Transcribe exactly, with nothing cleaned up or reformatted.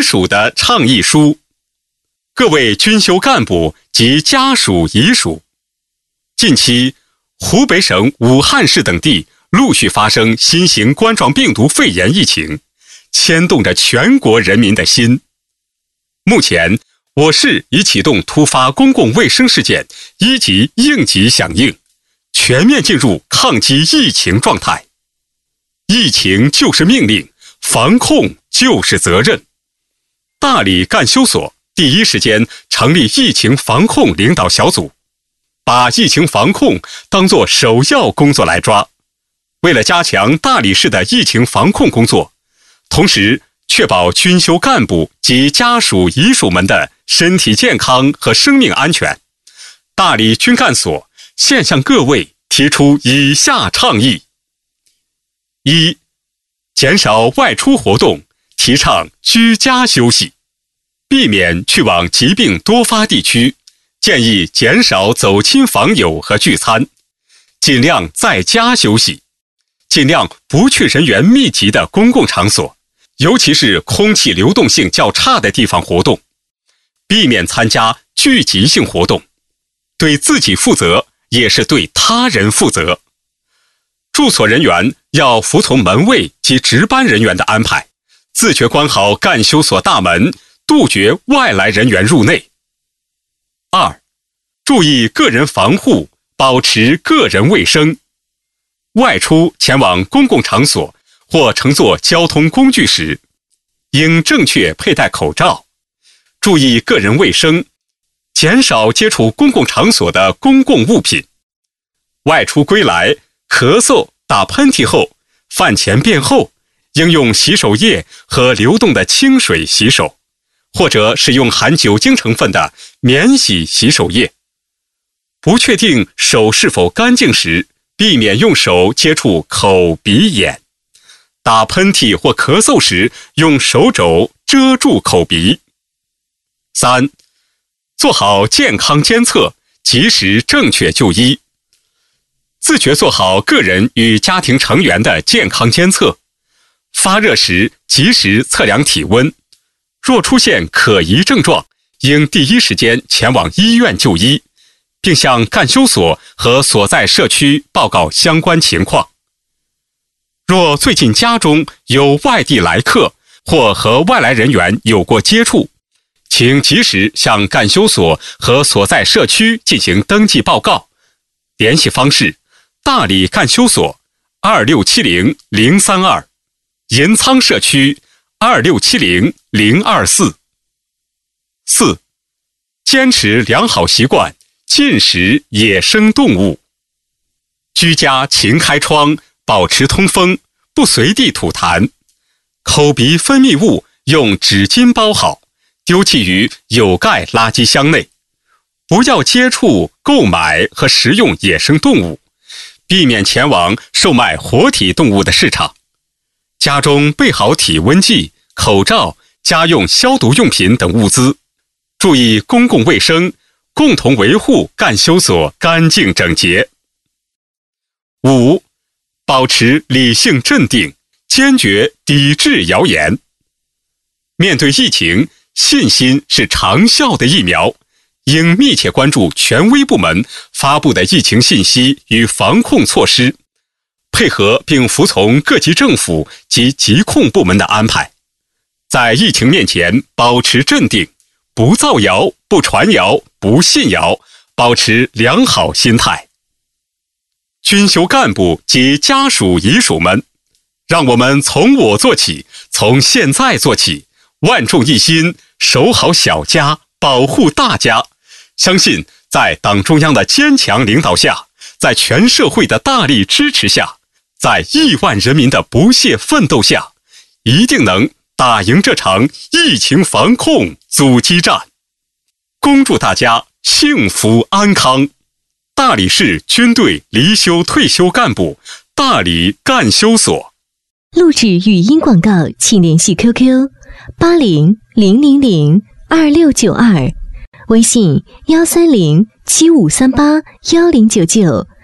属的倡议书。各位军修干部及家属遗属，近期湖北省武汉市等地陆续发生新型冠状病毒肺炎疫情，牵动着全国人民的心。目前，我市已启动突发公共卫生事件一级应急响应，全面进入抗击疫情状态。疫情就是命令，防控就是责任。大理干休所第一时间成立疫情防控领导小组，把疫情防控当作首要工作来抓。为了加强大理市的疫情防控工作，同时确保军修干部及家属遗属们的身体健康和生命安全，大理军干所现向各位提出以下倡议：一、减少外出活动，提倡居家休息，避免去往疾病多发地区，建议减少走亲访友和聚餐，尽量在家休息，尽量不去人员密集的公共场所，尤其是空气流动性较差的地方活动，避免参加聚集性活动。对自己负责，也是对他人负责。住所人员要服从门卫及值班人员的安排，自觉关好干休所大门，杜绝外来人员入内。二、注意个人防护，保持个人卫生。外出前往公共场所或乘坐交通工具时，应正确佩戴口罩，注意个人卫生，减少接触公共场所的公共物品。外出归来，咳嗽、打喷嚏后，饭前便后，应用洗手液和流动的清水洗手，或者使用含酒精成分的免洗洗手液。不确定手是否干净时，避免用手接触口、鼻、眼。打喷嚏或咳嗽时，用手肘遮住口鼻。三、做好健康监测，及时正确就医。自觉做好个人与家庭成员的健康监测，发热时及时测量体温，若出现可疑症状，应第一时间前往医院就医，并向干休所和所在社区报告相关情况。若最近家中有外地来客或和外来人员有过接触，请及时向干休所和所在社区进行登记报告。联系方式：大理干休所二六七零零三二，银仓社区二六七零零二四。四、坚持良好习惯，禁食野生动物。居家勤开窗，保持通风，不随地吐痰。口鼻分泌物用纸巾包好，丢弃于有盖垃圾箱内。不要接触、购买和食用野生动物，避免前往售卖活体动物的市场。家中备好体温计、口罩、家用消毒用品等物资，注意公共卫生，共同维护干休所干净整洁。五、保持理性镇定，坚决抵制谣言。面对疫情，信心是长效的疫苗，应密切关注权威部门发布的疫情信息与防控措施，配合并服从各级政府及疾控部门的安排，在疫情面前保持镇定，不造谣、不传谣、不信谣，保持良好心态。军修干部及家属遗属们，让我们从我做起，从现在做起，万众一心，守好小家，保护大家。相信在党中央的坚强领导下，在全社会的大力支持下，在亿万人民的不懈奋斗下，一定能打赢这场疫情防控阻击战。恭祝大家幸福安康。大理市军队离休退休干部，大理干休所。 录制语音广告，请联系 Q Q 八零零零零二六九二，微信幺三零七五三八幺零九九。